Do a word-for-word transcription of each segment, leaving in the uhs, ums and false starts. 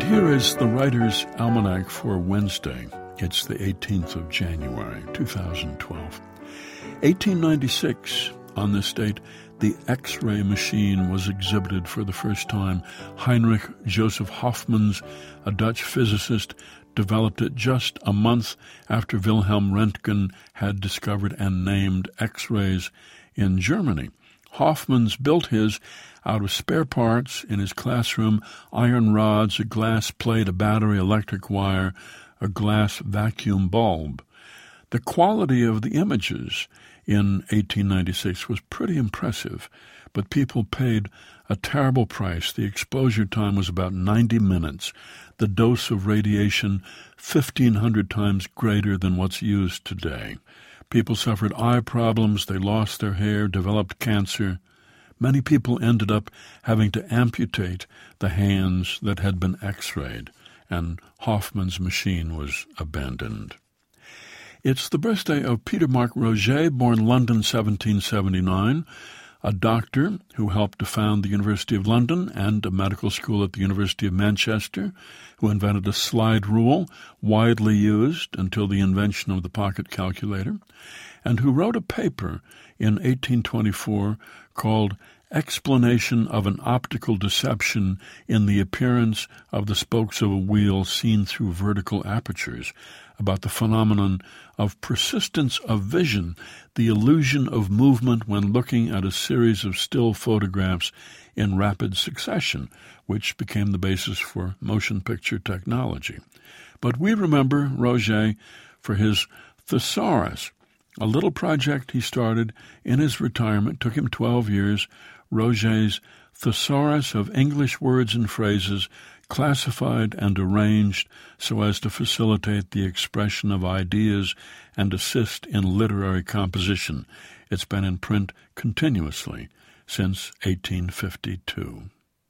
here is the Writer's Almanac for Wednesday. It's the eighteenth of January, two thousand twelve. eighteen ninety-six, on this date, the X-ray machine was exhibited for the first time. Heinrich Joseph Hofmanns, a Dutch physicist, developed it just a month after Wilhelm Röntgen had discovered and named X-rays in Germany. Hofmanns built his out of spare parts in his classroom: iron rods, a glass plate, a battery, electric wire, a glass vacuum bulb. The quality of the images in eighteen ninety-six was pretty impressive, but people paid a terrible price. The exposure time was about ninety minutes. The dose of radiation, fifteen hundred times greater than what's used today. People suffered eye problems, they lost their hair, developed cancer. Many people ended up having to amputate the hands that had been X-rayed, and Hofmann's machine was abandoned. It's the birthday of Peter Mark Roget, born London seventeen seventy-nine, a doctor who helped to found the University of London and a medical school at the University of Manchester, who invented a slide rule widely used until the invention of the pocket calculator, and who wrote a paper in eighteen twenty-four called Explanation of an Optical Deception in the Appearance of the Spokes of a Wheel Seen Through Vertical Apertures, about the phenomenon of persistence of vision, the illusion of movement when looking at a series of still photographs in rapid succession, which became the basis for motion picture technology. But we remember Roget for his thesaurus, a little project he started in his retirement. Took him twelve years. Roget's Thesaurus of English Words and Phrases, classified and arranged so as to facilitate the expression of ideas and assist in literary composition. It's been in print continuously since eighteen fifty-two.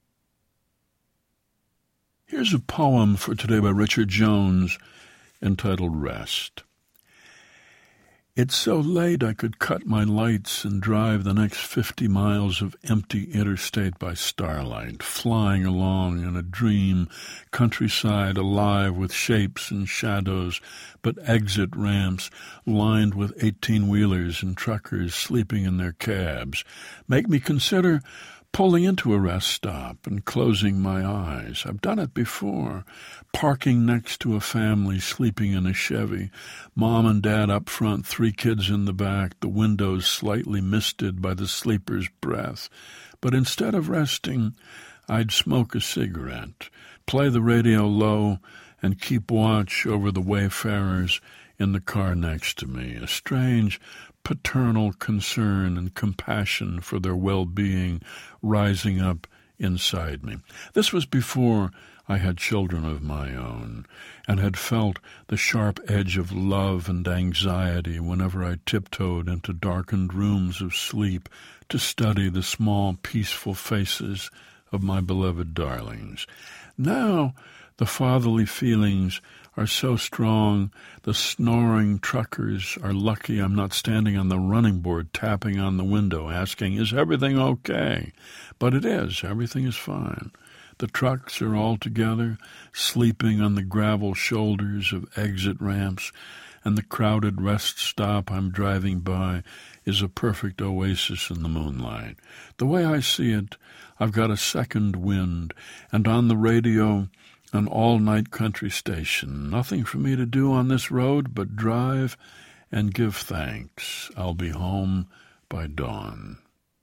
Here's a poem for today by Richard Jones entitled Rest. It's so late I could cut my lights and drive the next fifty miles of empty interstate by starlight, flying along in a dream countryside alive with shapes and shadows, but exit ramps lined with eighteen-wheelers and truckers sleeping in their cabs make me consider pulling into a rest stop and closing my eyes. I've done it before, parking next to a family sleeping in a Chevy, mom and dad up front, three kids in the back, the windows slightly misted by the sleeper's breath. But instead of resting, I'd smoke a cigarette, play the radio low, and keep watch over the wayfarers in the car next to me, a strange paternal concern and compassion for their well-being rising up inside me. This was before I had children of my own, and had felt the sharp edge of love and anxiety whenever I tiptoed into darkened rooms of sleep to study the small, peaceful faces of my beloved darlings. Now the fatherly feelings are so strong, the snoring truckers are lucky I'm not standing on the running board tapping on the window asking, is everything okay? But it is. Everything is fine. The trucks are all together, sleeping on the gravel shoulders of exit ramps, and the crowded rest stop I'm driving by is a perfect oasis in the moonlight. The way I see it, I've got a second wind, and on the radio, an all-night country station. Nothing for me to do on this road but drive and give thanks. I'll be home by dawn.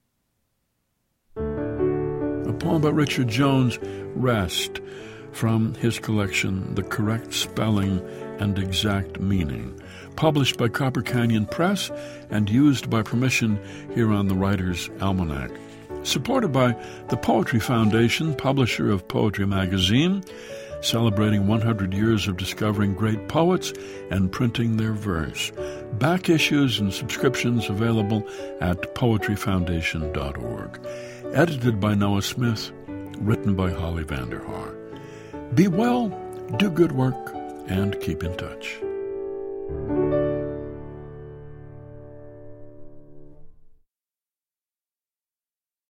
A poem by Richard Jones, Rest, from his collection, The Correct Spelling and Exact Meaning, published by Copper Canyon Press and used by permission here on the Writer's Almanac. Supported by the Poetry Foundation, publisher of Poetry Magazine, celebrating one hundred years of discovering great poets and printing their verse. Back issues and subscriptions available at poetry foundation dot org. Edited by Noah Smith, written by Holly Vanderhaar. Be well, do good work, and keep in touch.